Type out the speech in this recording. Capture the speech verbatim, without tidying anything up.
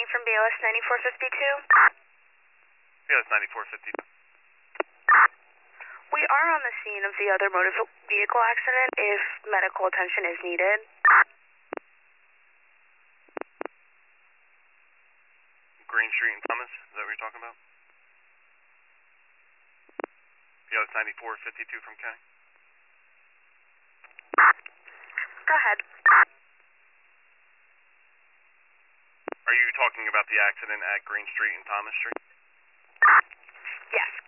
from B O S ninety-four fifty-two. B O S ninety-four fifty-two. We are on the scene of the other motor vehicle accident if medical attention is needed. Green Street and Thomas, is that what you're talking about? B O S ninety-four fifty-two from County. Go ahead. Are you talking about the accident at Green Street and Thomas Street? Yes.